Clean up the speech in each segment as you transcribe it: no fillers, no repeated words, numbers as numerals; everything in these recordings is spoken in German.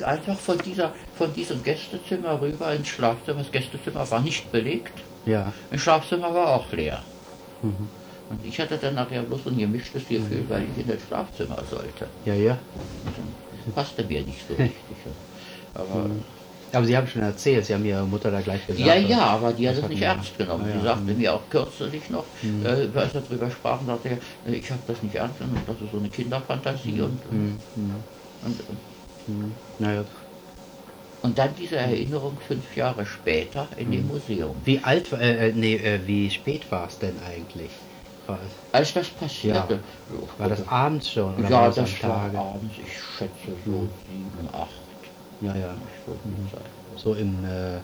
einfach von diesem Gästezimmer rüber ins Schlafzimmer. Das Gästezimmer war nicht belegt. Ja. Das Schlafzimmer war auch leer. Mhm. Und ich hatte dann nachher bloß ein gemischtes Gefühl, weil ich in das Schlafzimmer sollte. Ja, ja. Passte mir nicht so richtig. Aber Sie haben schon erzählt, Sie haben Ihrer Mutter da gleich gesagt. Ja, aber die hat es nicht ernst genommen. Ja, Sie sagte mir auch kürzlich noch, als wir darüber sprachen, sagte er, ich habe das nicht ernst genommen, das ist so eine Kinderfantasie. Naja. Und dann diese Erinnerung 5 Jahre später in dem Museum. Wie alt, wie spät war es denn eigentlich? Als das passierte. Ja. War das abends schon? Oder Ja, war das am war Tage? abends, ich schätze so 7, 8. Ja, ja. So im,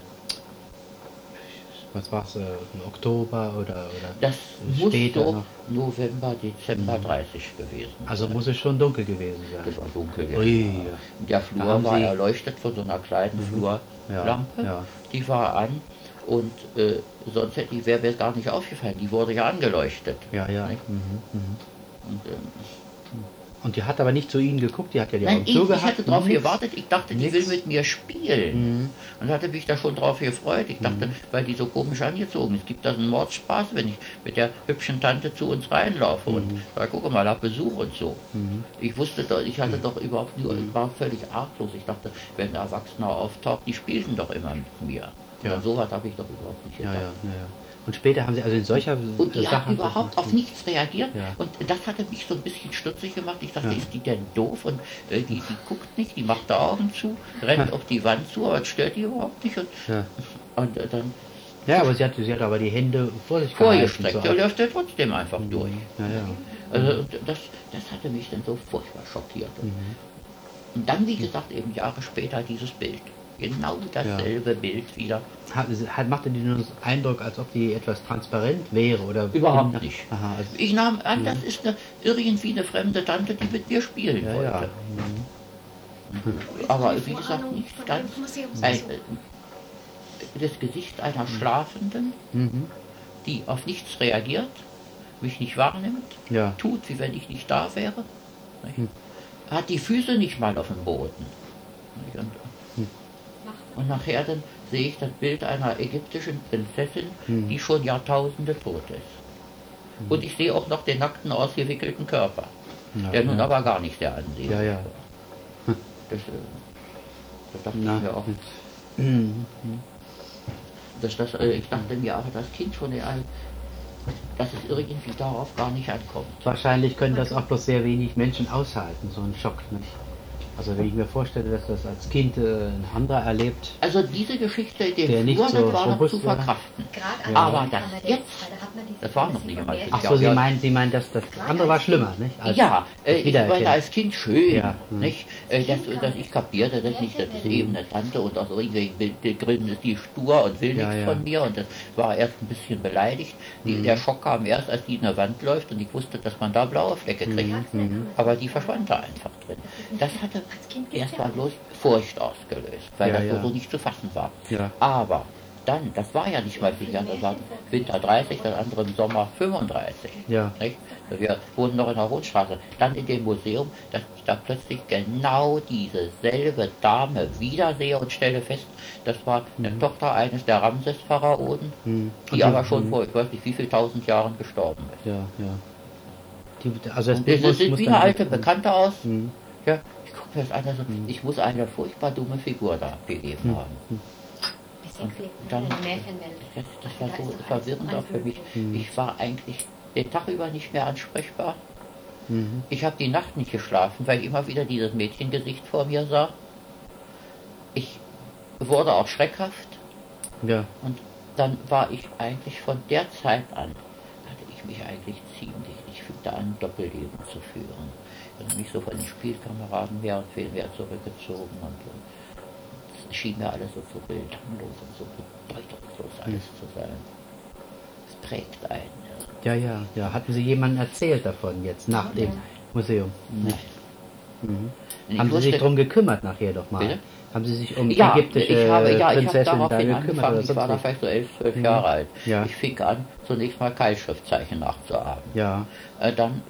was war es, im Oktober oder das muss später so noch? November, Dezember 30 gewesen sein. Also muss es schon dunkel gewesen sein. Das war dunkel. Ui, ja. Der Da Flur haben war Sie- erleuchtet von so einer kleinen Flurlampe. Ja. Die war an und sonst wäre mir gar nicht aufgefallen. Die wurde ja angeleuchtet. Ja, ja. Nicht? Und, Und die hat aber nicht zu Ihnen geguckt, die hat ja die nein, Augen ich zugehabt. hatte darauf Nix. gewartet, ich dachte, die will mit mir spielen. Und hatte mich da schon drauf gefreut. Ich dachte, weil die so komisch angezogen ist, gibt das einen Mordspaß, wenn ich mit der hübschen Tante zu uns reinlaufe und da gucke mal, hab Besuch und so. Ich wusste doch, ich hatte doch überhaupt nur, ich war völlig arglos. Ich dachte, wenn ein Erwachsener auftaucht, die spielten doch immer mit mir. Ja. Und so was habe ich doch überhaupt nicht Ja, gedacht. ja. Und später haben Sie also in solcher Und die hat Sachen... überhaupt auf nichts reagiert. Ja. Und das hatte mich so ein bisschen stutzig gemacht. Ich dachte, Ja. ist die denn doof? Und die guckt nicht, die macht da Augen zu, rennt auf die Wand zu, aber das stört die überhaupt nicht. Und, Ja. und dann Ja, aber sie hat aber die Hände vor sich vorgestreckt, gehalten, der so. läuft ja trotzdem einfach durch. Ja, ja. Also und das hatte mich dann so furchtbar schockiert. Und dann, wie gesagt, eben Jahre später dieses Bild. Genau dasselbe Bild wieder. Machte die nur den Eindruck, als ob die etwas transparent wäre? Oder Überhaupt nicht. Aha, also, Ich nahm an, das ist irgendwie eine fremde Tante, die mit mir spielen ja, wollte. ja. Aber wie gesagt, nicht ganz. Das Gesicht einer Schlafenden, die auf nichts reagiert, mich nicht wahrnimmt, Ja. tut, wie wenn ich nicht da wäre. Nicht? Hat die Füße nicht mal auf dem Boden. Nicht? Und nachher dann sehe ich das Bild einer ägyptischen Prinzessin, die schon Jahrtausende tot ist. Und ich sehe auch noch den nackten, ausgewickelten Körper, Ja, der nun ja. aber gar nicht sehr ansehlich Ja, ja. Das dachte Na. ich mir auch. Ich dachte mir auch, das Kind schon dass es irgendwie darauf gar nicht ankommt. Wahrscheinlich können das auch bloß sehr wenig Menschen aushalten, so einen Schock, nicht? Also wenn ich mir vorstelle, dass das als Kind ein anderer erlebt, Also diese Geschichte in Der dem nicht Flur, so das war noch robust zu war. verkraften. Gerade Aber an das der jetzt, das war noch nicht einmal 5 ach so, Jahre. Sie meinen, dass das andere war schlimmer, nicht? Als Ja, das ich Wiedererkennen. meine als Kind schön, Ja, nicht? Dass ich kapierte das nicht, das ist eben eine Tante und aus irgendwelchen Gründen ist die stur und will Ja, nichts ja. von mir und das war erst ein bisschen beleidigt. Der Schock kam erst, als die in der Wand läuft und ich wusste, dass man da blaue Flecke kriegt. Aber die verschwand da einfach drin. Das hatte erstmal bloß Furcht ausgelöst, weil Ja, das ja. so nicht zu fassen war. Ja. Aber dann, das war ja nicht mal 4 Jahre, das war Winter 30, das andere im Sommer 35. Ja. Nicht? Wir wohnen noch in der Hohenstraße. Dann in dem Museum, dass ich da plötzlich genau diese selbe Dame wiedersehe und stelle fest, das war eine Tochter eines der Ramses-Pharaonen, die aber schon vor, ich weiß nicht wie viel 1000 Jahren gestorben ist. Ja, ja. Also das Und Bild das sieht muss wie dann- eine alte Bekannte aus. Ja, ich gucke mir das an, also, ich muss eine furchtbar dumme Figur da gegeben haben. Dann, das war so verwirrend auch für mich. Ich war eigentlich den Tag über nicht mehr ansprechbar. Ich habe die Nacht nicht geschlafen, weil ich immer wieder dieses Mädchengesicht vor mir sah. Ich wurde auch schreckhaft Ja. und dann war ich eigentlich von der Zeit an, hatte ich mich eigentlich ich fühlte an, ein Doppelleben zu führen. Ich hatte mich so von den Spielkameraden mehr und viel mehr zurückgezogen und es schien mir alles so belanglos und so bedeutungslos alles zu sein. Es prägt einen. Ja, ja, ja. Hatten Sie jemandem erzählt davon jetzt, nach dem Museum? Nein. Ich Haben Sie sich wusste- darum gekümmert nachher doch mal? Bitte? Haben Sie sich um Ja, ägyptische ich habe Prinzessin da daraufhin gekümmert? angefangen, Oder ich war da sonst vielleicht so 11, 12 Jahre alt. Ja. Ich fing an, zunächst mal Keilschriftzeichen nachzuahmen. Ja. Dann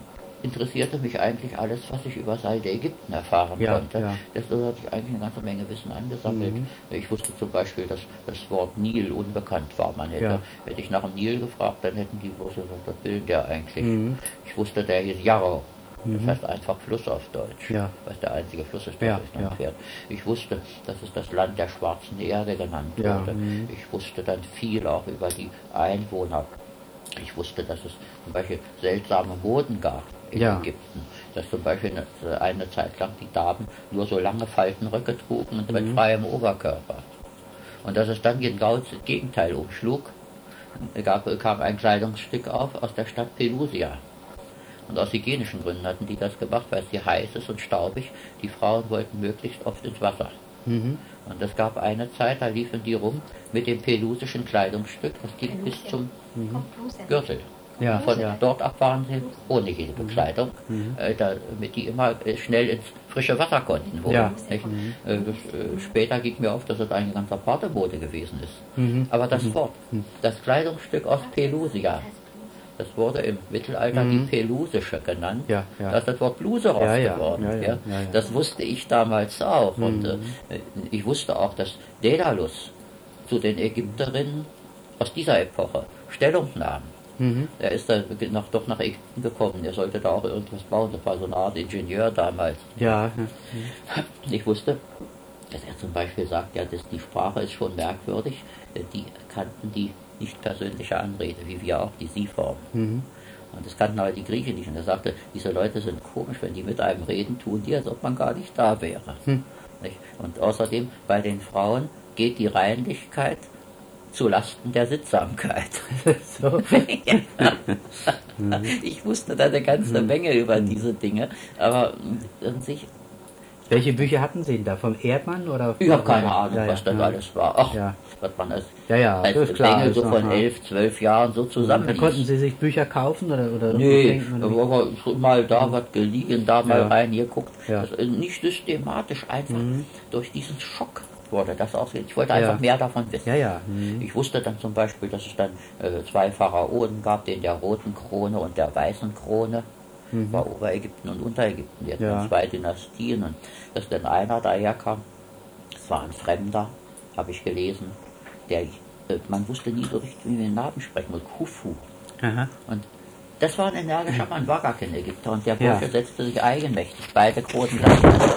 interessierte mich eigentlich alles, was ich über das alte Ägypten erfahren konnte. Ja. Das habe ich eigentlich eine ganze Menge Wissen angesammelt. Ich wusste zum Beispiel, dass das Wort Nil unbekannt war. Hätte ich nach dem Nil gefragt, dann hätten die bloß gesagt, was will der eigentlich? Ich wusste, der hieß Yarrow. Das heißt einfach Fluss auf Deutsch, was der einzige Fluss ist, der durch Land fährt. Ich wusste, dass es das Land der schwarzen Erde genannt wurde. Ich wusste dann viel auch über die Einwohner. Ich wusste, dass es zum Beispiel seltsame Moden gab in Ägypten. Dass zum Beispiel eine Zeit lang die Damen nur so lange Faltenröcke trugen und mit freiem Oberkörper. Und dass es dann genau das Gegenteil umschlug, kam ein Kleidungsstück auf aus der Stadt Pelusia. Und aus hygienischen Gründen hatten die das gemacht, weil es hier heiß ist und staubig. Die Frauen wollten möglichst oft ins Wasser. Und es gab eine Zeit, da liefen die rum mit dem pelusischen Kleidungsstück, das ging bis zum Gürtel. Von dort ab waren sie ohne jede Bekleidung, damit die immer schnell ins frische Wasser konnten. Später ging mir auf, dass es ein ganzer Bademode gewesen ist. Aber das Wort, das Kleidungsstück aus Pelusia, das wurde im Mittelalter die Pelusische genannt. Da ist das Wort Bluse raus geworden. Das wusste ich damals auch. Und ich wusste auch, dass Daedalus zu den Ägypterinnen aus dieser Epoche Stellung nahm. Er ist dann doch nach Ägypten gekommen. Er sollte da auch irgendwas bauen. Das war so eine Art Ingenieur damals. Ich wusste, dass er zum Beispiel sagt, die Sprache ist schon merkwürdig. Die kannten die nicht persönliche Anrede, wie wir auch die Sie-Form. Und das kannten aber die Griechen nicht. Und er sagte, diese Leute sind komisch, wenn die mit einem reden, tun die, als ob man gar nicht da wäre. Und außerdem, bei den Frauen geht die Reinlichkeit zu Lasten der Sittsamkeit. Ich wusste da eine ganze Menge über diese Dinge, aber an sich... Welche Bücher hatten Sie denn da? Vom Erdmann? Oder ich habe keine Ahnung, was das alles war. Ach, was man als Bengel so von 11, 12 Jahren so zusammen. Da konnten Sie sich Bücher kaufen? Oder nee, aber mal da was geliehen, da mal reingeguckt. Nicht systematisch, einfach durch diesen Schock wurde das ausgeht. Ich wollte einfach mehr davon wissen. Ich wusste dann zum Beispiel, dass es dann 2 Pharaonen gab, den der roten Krone und der weißen Krone. War Oberägypten und Unterägypten. Die hatten 2 Dynastien. Und dass dann einer daherkam, es war ein Fremder, habe ich gelesen, man wusste nie so richtig, wie wir den Namen sprechen muss, Khufu. Und das war ein energischer Mann, war gar kein Ägypter. Und der Bursche setzte sich eigenmächtig, beide Kronen gleichzeitig.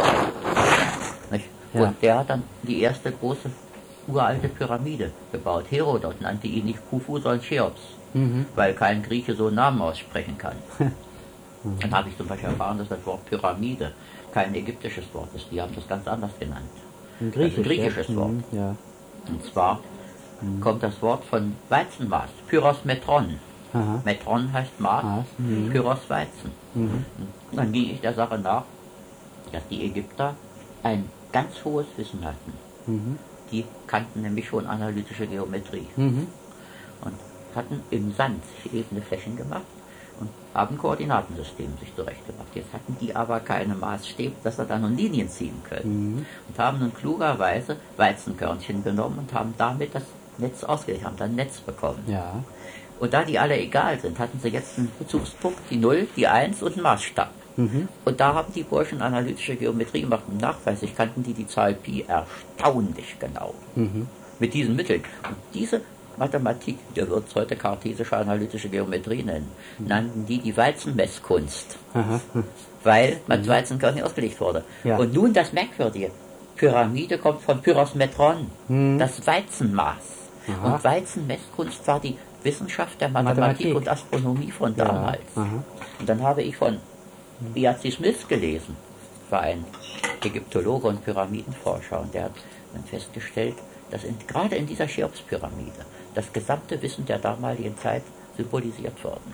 Und der hat dann die erste große uralte Pyramide gebaut. Herodot nannte ihn nicht Khufu, sondern Cheops, weil kein Grieche so einen Namen aussprechen kann. Dann habe ich zum Beispiel erfahren, dass das Wort Pyramide kein ägyptisches Wort ist. Die haben das ganz anders genannt. Ein griechisches Wort. Und zwar kommt das Wort von Weizenmaß, Pyros Metron. Metron heißt Maß, Pyros Weizen. Und dann ging ich der Sache nach, dass die Ägypter ein ganz hohes Wissen hatten. Die kannten nämlich schon analytische Geometrie. Und hatten im Sand ebene Flächen gemacht und haben Koordinatensystem sich zurechtgemacht. Jetzt hatten die aber keine Maßstäbe, dass sie da nun Linien ziehen können. Und haben nun klugerweise Weizenkörnchen genommen und haben damit das Netz ausgelegt, haben dann ein Netz bekommen. Und da die alle egal sind, hatten sie jetzt einen Bezugspunkt, die 0, die 1 und einen Maßstab. Und da haben die Burschen analytische Geometrie gemacht und nachweislich kannten die Zahl Pi erstaunlich genau. Mit diesen Mitteln. Und diese Mathematik, der wird es heute kartesische analytische Geometrie nennen, nannten die Weizenmesskunst. Weil mit Weizenkörnchen ausgelegt wurde. Und nun das Merkwürdige, Pyramide kommt von Pyros Metron, das Weizenmaß. Und Weizenmesskunst war die Wissenschaft der Mathematik und Astronomie von damals. Und dann habe ich von B.A.C. Smith gelesen, war ein Ägyptologe und Pyramidenforscher, und der hat dann festgestellt, dass gerade in dieser Cheops-Pyramide das gesamte Wissen der damaligen Zeit symbolisiert worden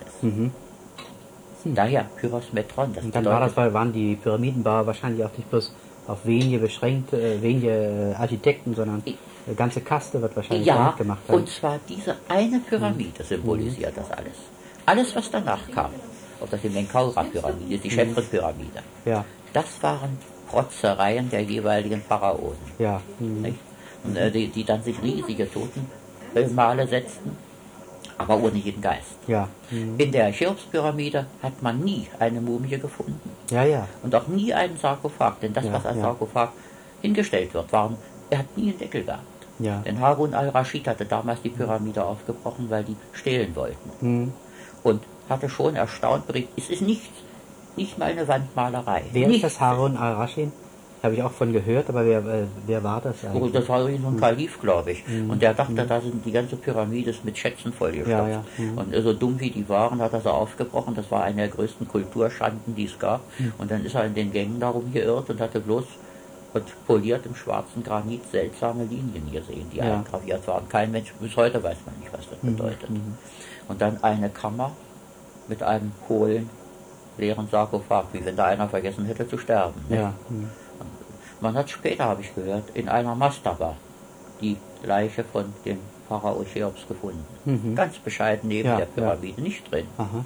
ist. Daher Pyros Metron. Und dann waren die Pyramidenbauer wahrscheinlich auch nicht bloß auf wenige beschränkt, wenige Architekten, sondern eine ganze Kaste wird wahrscheinlich gemacht haben. Und zwar diese eine Pyramide symbolisiert das alles. Alles, was danach kam, ob das die Menkaura-Pyramide, die Chephren-Pyramide, das waren Protzereien der jeweiligen Pharaonen. Und, die dann sich riesige Totenmale setzten, aber ohne jeden Geist. Ja. In der Cheops-Pyramide hat man nie eine Mumie gefunden. Ja, ja. Und auch nie einen Sarkophag, denn das, was als Sarkophag hingestellt wird, er hat nie einen Deckel gehabt. Ja. Denn Harun al-Raschid hatte damals die Pyramide aufgebrochen, weil die stehlen wollten. Und hatte schon erstaunt berichtet, es ist nicht mal eine Wandmalerei. Wer ist das Harun al-Raschid? Habe ich auch von gehört, aber wer war das eigentlich? Oh, das war so ein Kalif, glaube ich. Und der dachte, da sind die ganze Pyramide mit Schätzen vollgestopft. Ja. Und so dumm wie die waren, hat er sie aufgebrochen. Das war eine der größten Kulturschanden, die es gab. Und dann ist er in den Gängen darum geirrt und hatte bloß poliert im schwarzen Granit seltsame Linien gesehen, die eingraviert waren. Kein Mensch, bis heute weiß man nicht, was das bedeutet. Und dann eine Kammer mit einem hohlen, leeren Sarkophag, wie wenn da einer vergessen hätte zu sterben. Ja. Man hat später, habe ich gehört, in einer Mastaba die Leiche von dem Pharao Cheops gefunden. Ganz bescheiden neben der Pyramide, nicht drin. Aha.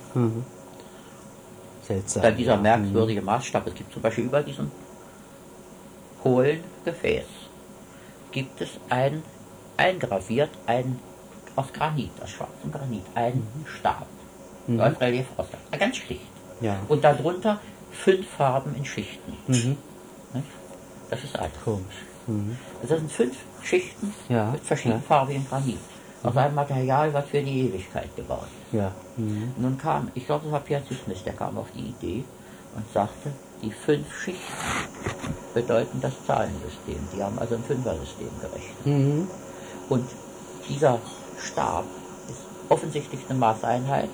Seltsam. Dann dieser merkwürdige Maßstab. Es gibt zum Beispiel über diesem hohlen Gefäß gibt es eingraviert, aus Granit, aus schwarzem Granit, einen Stab. Als Relief aus, ganz schlicht. Ja. Und darunter 5 Farben in Schichten. Das ist alles. Komisch. Das sind 5 Schichten mit verschiedenfarbigen Granit. Aus einem Material, was für die Ewigkeit gebaut ist. Ja. Nun kam, ich glaube, das war Pierre Smith, der kam auf die Idee und sagte, die 5 Schichten bedeuten das Zahlensystem. Die haben also ein Fünfer-System gerechnet. Und dieser Stab ist offensichtlich eine Maßeinheit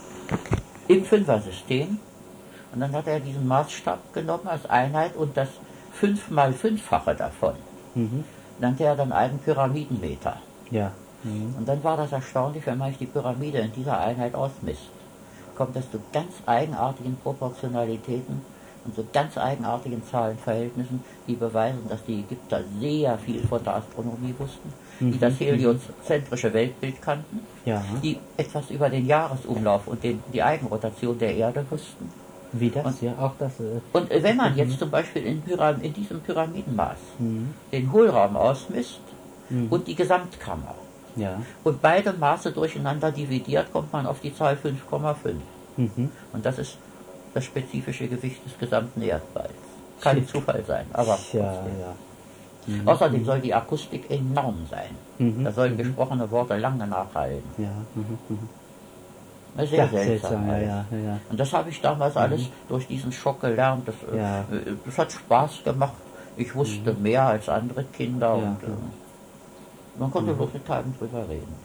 im Fünfer-System. Und dann hat er diesen Maßstab genommen als Einheit und das 5x5-fache davon nannte er dann einen Pyramidenmeter. Ja. Und dann war das erstaunlich, wenn man sich die Pyramide in dieser Einheit ausmisst, kommt es zu ganz eigenartigen Proportionalitäten und zu ganz eigenartigen Zahlenverhältnissen, die beweisen, dass die Ägypter sehr viel von der Astronomie wussten, die das heliozentrische Weltbild kannten, die etwas über den Jahresumlauf und die Eigenrotation der Erde wussten. Wie das? Und, auch das. Und wenn man jetzt zum Beispiel in diesem Pyramidenmaß den Hohlraum ausmisst und die Gesamtkammer und beide Maße durcheinander dividiert, kommt man auf die Zahl 5,5. Und das ist das spezifische Gewicht des gesamten Erdballs. Kann Zufall sein, aber außerdem soll die Akustik enorm sein. Da sollen gesprochene Worte lange nachhallen. Sehr seltsam. Und das habe ich damals alles durch diesen Schock gelernt. Das hat Spaß gemacht. Ich wusste mehr als andere Kinder und man konnte bloß mit keinem drüber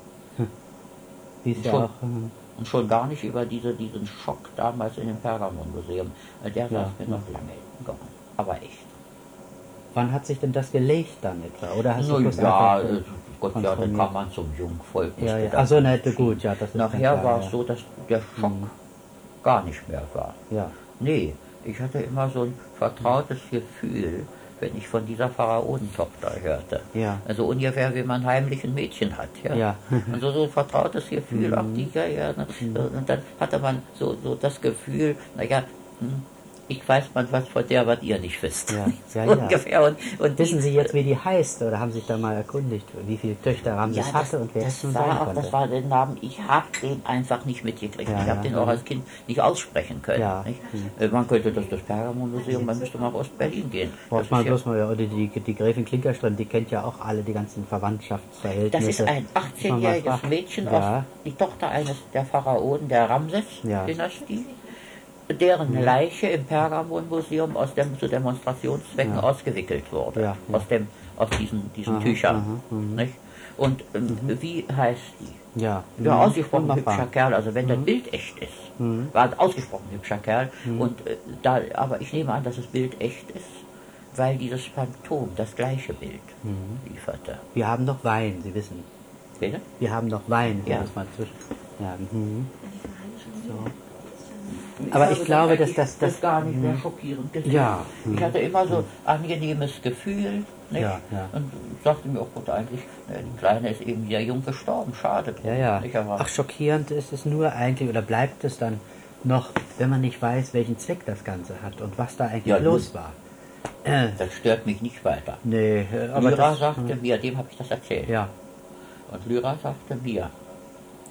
reden. Und schon gar nicht über diesen Schock damals in dem Pergamon-Museum. Der saß mir noch lange im Gaumen. Aber echt. Wann hat sich denn das gelegt dann etwa? Oder hast du Gott, dann kam man zum Jungvolk. Also gut, das ist nachher war es so, dass der Schock gar nicht mehr war. Nee, ich hatte immer so ein vertrautes Gefühl, wenn ich von dieser Pharaonentochter hörte. Also ungefähr wie man heimlich ein Mädchen hat. Und so ein vertrautes Gefühl, auch die, und dann hatte man so das Gefühl, ich weiß was von der, was ihr nicht wisst. Ungefähr. Und wissen Sie jetzt, wie die heißt? Oder haben Sie sich da mal erkundigt, wie viele Töchter Ramses hatte und wer es nun sein konnte? Das war der Name, ich habe den einfach nicht mitgekriegt. Ich habe den auch als Kind nicht aussprechen können. Man könnte das Pergamon-Museum, man müsste mal nach Ostberlin gehen. Braucht man bloß mal, oder die Gräfin Klinkerström, die kennt ja auch alle die ganzen Verwandtschaftsverhältnisse. Das ist ein 18-jähriges Mädchen, die Tochter eines der Pharaonen der Ramses-Dynastie. Deren Leiche im Pergamon-Museum zu Demonstrationszwecken ausgewickelt wurde. Aus diesen Tüchern. Nicht? Und wie heißt die? Ausgesprochen hübscher Kerl. Also wenn das Bild echt ist, war ein ausgesprochen hübscher Kerl. Und aber ich nehme an, dass das Bild echt ist, weil dieses Phantom das gleiche Bild lieferte. Wir haben noch Wein, Sie wissen. Bitte? Wir haben noch Wein. Das mal zwischen. Aber ich glaube, dass das gar nicht sehr schockierend ist. Ich hatte immer so ein angenehmes Gefühl, nicht? Und sagte mir, oh Gott, eigentlich, die Kleine ist eben sehr jung gestorben, schade drum. Nicht? Ach, schockierend ist es nur eigentlich, oder bleibt es dann noch, wenn man nicht weiß, welchen Zweck das Ganze hat und was da eigentlich los war. Das stört mich nicht weiter. Nee, aber Lyra sagte mir, dem habe ich das erzählt. Und Lyra sagte mir,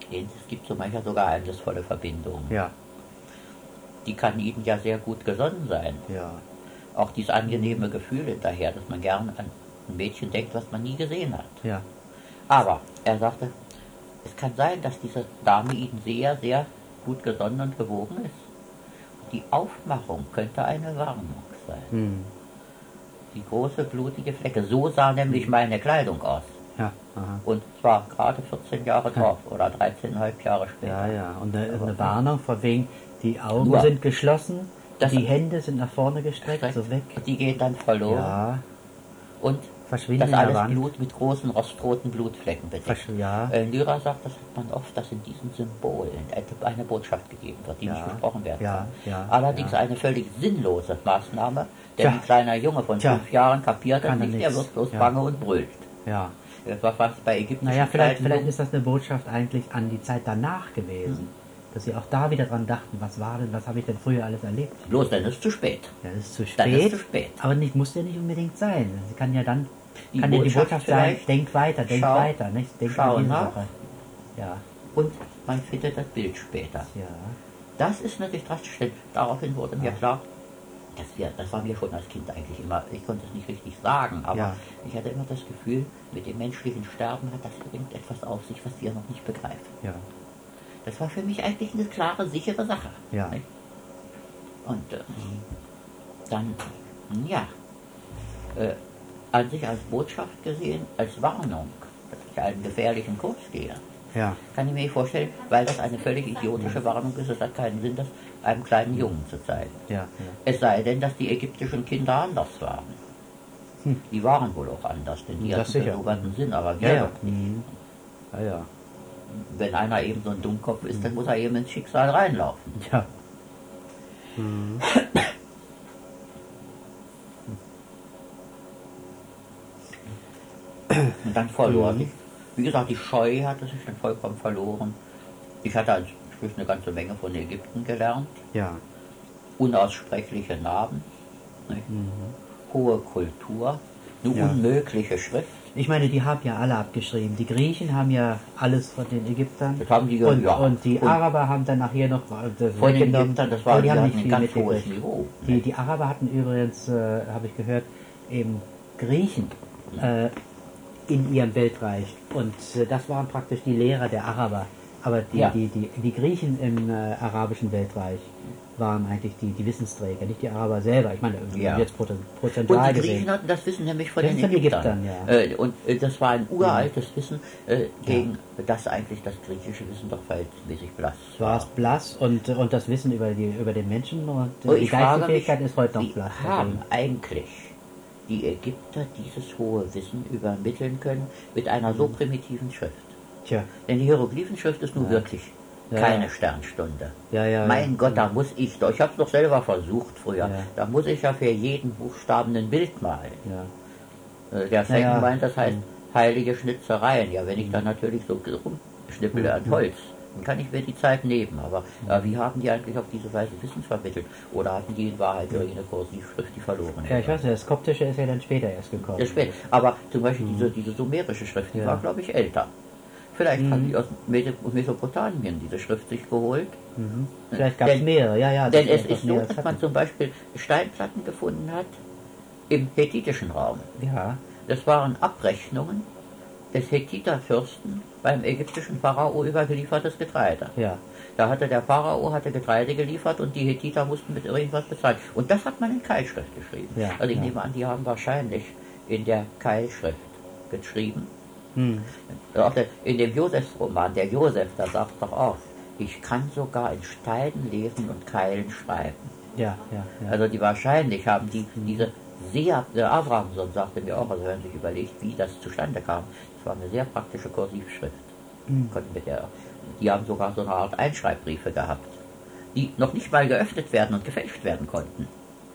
verstehen Sie, es gibt so manchmal so geheimnisvolle Verbindungen. Ja. Die kann Ihnen ja sehr gut gesonnen sein. Ja. Auch dieses angenehme Gefühl hinterher, dass man gern an ein Mädchen denkt, was man nie gesehen hat. Ja. Aber er sagte, es kann sein, dass diese Dame Ihnen sehr, sehr gut gesonnen und gewogen ist. Die Aufmachung könnte eine Warnung sein. Die große blutige Flecke, so sah nämlich meine Kleidung aus. Ja, aha. Und zwar gerade 14 Jahre drauf oder 13,5 Jahre später. Ja, ja. Und eine Warnung von wegen, die Augen sind geschlossen, die Hände sind nach vorne gestreckt, so weg. Die gehen dann verloren. Ja. Und verschwinden das alles Blut mit großen rostroten Blutflecken bedeckt. Ja. Lyra sagt, das hat man oft, dass in diesen Symbolen eine Botschaft gegeben wird, die nicht gesprochen werden kann. Ja, allerdings eine völlig sinnlose Maßnahme, denn ein kleiner Junge von 5 Jahren kapiert das nicht, er wird bloß bange und brüllt. Ja. Das war fast bei Ägypten. Naja, vielleicht ist das eine Botschaft eigentlich an die Zeit danach gewesen. Dass sie auch da wieder dran dachten, was habe ich denn früher alles erlebt? Bloß dann ist es zu spät. Ja, das ist zu spät. Dann ist es zu spät. Aber muss ja nicht unbedingt sein. Sie kann ja dann die Botschaft sein, denk weiter, nicht? Denk an diese Sache. Ja. Und man findet das Bild später. Ja. Das ist natürlich drastisch, denn daraufhin wurde mir klar, das war mir schon als Kind eigentlich immer, ich konnte es nicht richtig sagen, aber ich hatte immer das Gefühl, mit dem menschlichen Sterben hat das irgendetwas auf sich, was wir noch nicht begreifen. Ja. Das war für mich eigentlich eine klare, sichere Sache. Ja. Nicht? Und dann, an sich als Botschaft gesehen, als Warnung, dass ich einen gefährlichen Kurs gehe, kann ich mir vorstellen, weil das eine völlig idiotische Warnung ist, es hat keinen Sinn, das einem kleinen Jungen zu zeigen. Es sei denn, dass die ägyptischen Kinder anders waren. Die waren wohl auch anders, denn die hatten eroberten Sinn, aber wir doch nicht. Ja. Wenn einer eben so ein Dummkopf ist, dann muss er eben ins Schicksal reinlaufen. Ja. Und dann verlor sich. Wie gesagt, die Scheu hatte sich dann vollkommen verloren. Ich hatte als eine ganze Menge von Ägypten gelernt. Ja. Unaussprechliche Namen. Hohe Kultur. Eine unmögliche Schrift. Ich meine, die haben ja alle abgeschrieben. Die Griechen haben ja alles von den Ägyptern. Das haben die und die Araber haben dann nachher noch von den Ägyptern, das war die haben nicht ein viel ganz hohes Niveau. Die Araber hatten übrigens, habe ich gehört, eben Griechen in ihrem Weltreich. Und das waren praktisch die Lehrer der Araber. Aber die Griechen im arabischen Weltreich waren eigentlich die Wissensträger, nicht die Araber selber. Ich meine, jetzt prozentual gesehen. Und die Griechen hatten das Wissen nämlich von den Ägyptern. Und das war ein uraltes Wissen, gegen das eigentlich das griechische Wissen doch verhältnismäßig blass war. War es blass und das Wissen über den Menschen und die Geistesfähigkeit ist heute noch blass. Haben eigentlich die Ägypter dieses hohe Wissen übermitteln können mit einer so primitiven Schrift? Tja. Denn die Hieroglyphenschrift ist nun wirklich keine Sternstunde. Mein Gott, da muss ich habe es doch selber versucht früher, da muss ich ja für jeden Buchstaben ein Bild malen. Der Flecken meint, das heißt heilige Schnitzereien. Ja, wenn ich dann natürlich so rumschnippele an Holz, dann kann ich mir die Zeit nehmen. Aber wie haben die eigentlich auf diese Weise Wissen vermittelt? Oder hatten die in Wahrheit irgendeine Kursivschrift, die verloren ist? Ja, ich weiß nicht, das Koptische ist ja dann später erst gekommen. Ja, spät. Aber zum Beispiel diese sumerische Schrift, die war, glaube ich, älter. Vielleicht haben die aus Mesopotamien diese Schrift sich geholt. Vielleicht gab es mehrere, Denn es ist so, dass man zum Beispiel Steinplatten gefunden hat im hethitischen Raum. Ja. Das waren Abrechnungen des Hethiterfürsten beim ägyptischen Pharao übergeliefertes Getreide. Ja. Da hatte der Pharao Getreide geliefert und die Hethiter mussten mit irgendwas bezahlen. Und das hat man in Keilschrift geschrieben. Ja, also ich nehme an, die haben wahrscheinlich in der Keilschrift geschrieben. In dem Josefsroman, der Josef, da sagt doch auch, ich kann sogar in Steinen lesen und Keilen schreiben. Also die wahrscheinlich haben diese sehr, der Abrahamson sagte mir auch, also wenn sich überlegt, wie das zustande kam, das war eine sehr praktische Kursivschrift. Die haben sogar so eine Art Einschreibbriefe gehabt, die noch nicht mal geöffnet werden und gefälscht werden konnten.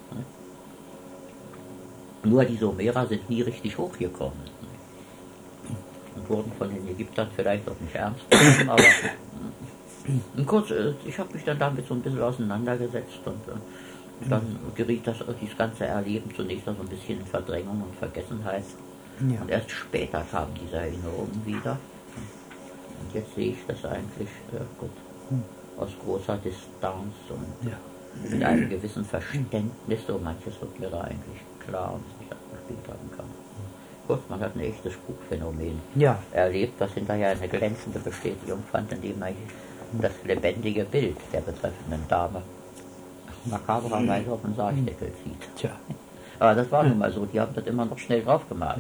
Nur die Sumerer sind nie richtig hochgekommen. Und wurden von den Ägyptern vielleicht auch nicht ernst genommen, aber kurz, ich habe mich dann damit so ein bisschen auseinandergesetzt und dann geriet dieses ganze Erleben zunächst so ein bisschen in Verdrängung und Vergessenheit. Und erst später kamen diese Erinnerungen wieder. Und jetzt sehe ich das eigentlich gut, aus großer Distanz und mit einem gewissen Verständnis, so manches wird mir da eigentlich klar, was ich abgespielt haben kann. Gut, man hat ein echtes Spukphänomen erlebt, was hinterher eine glänzende Bestätigung fand, indem man das lebendige Bild der betreffenden Dame makabrerweise auf den Sargdeckel zieht. Tja. Aber das war nun mal so, die haben das immer noch schnell draufgemalt.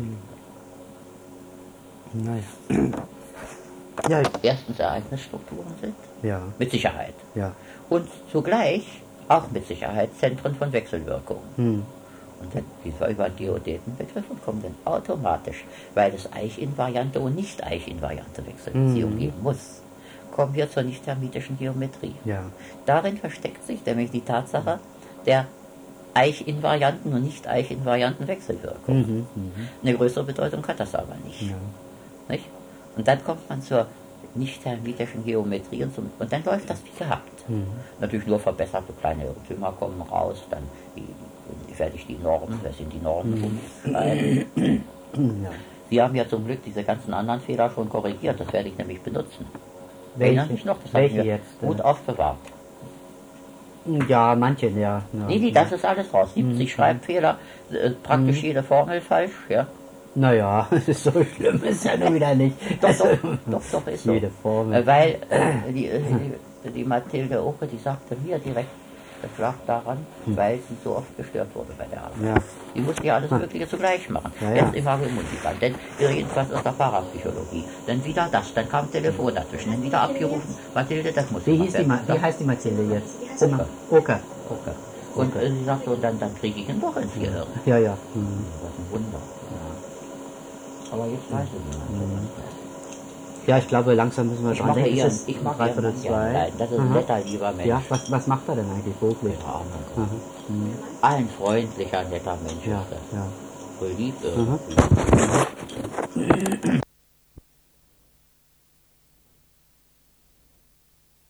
Naja. Ja, Erstens Ereignisstrukturen sind, mit Sicherheit. Ja. Und zugleich auch mit Sicherheit Zentren von Wechselwirkung. Und dann die über Geodätenbegriffe kommen dann automatisch, weil es Eich-Invariante und Nicht-Eich-Invariante Wechselbeziehungen geben muss, kommen wir zur nicht-hermitischen Geometrie. Ja. Darin versteckt sich nämlich die Tatsache der Eich-Invarianten und Nicht-Eich-Invarianten Wechselwirkung. Eine größere Bedeutung hat das aber nicht. Ja. Nicht? Und dann kommt man zur nicht-hermitischen Geometrie und dann läuft das wie gehabt. Natürlich nur verbessert, so kleine Irrtümer kommen raus, dann werde ich die Normen, wer sind die Normen umschreiben. Sie haben ja zum Glück diese ganzen anderen Fehler schon korrigiert, das werde ich nämlich benutzen. Erinnern Sie sich noch? Das haben wir jetzt, gut aufbewahrt. Ja, manche, ja. Nee, das ist alles raus. 70 Schreibfehler, praktisch jede Formel falsch, ja. Naja, so schlimm ist ja nur wieder nicht. Doch, ist so. Jede Formel. Weil die Mathilde Oke, die sagte mir direkt, das lag daran, weil sie so oft gestört wurde bei der Arbeit. Ja. Die musste ja alles Mögliche zugleich machen. Ja. Erst Imago Musicam, dann jedenfalls aus der Parapsychologie, dann wieder das, dann kam Telefon dazwischen, dann wieder abgerufen. Mathilde, das muss Wie heißt die Mathilde jetzt? Oke. Und sie sagte, und dann kriege ich ihn doch ins Gehirn. Ja. Das ist ein Wunder. Ja. Aber jetzt weiß ich nicht. Ja, ich glaube, langsam müssen wir dran denken. Ich mag Ihren Mann. Das ist ein netter, lieber Mensch. Ja, was macht er denn eigentlich beruflich? Ein freundlicher, netter Mensch Ja, ist das. ja. So lieb irgendwie.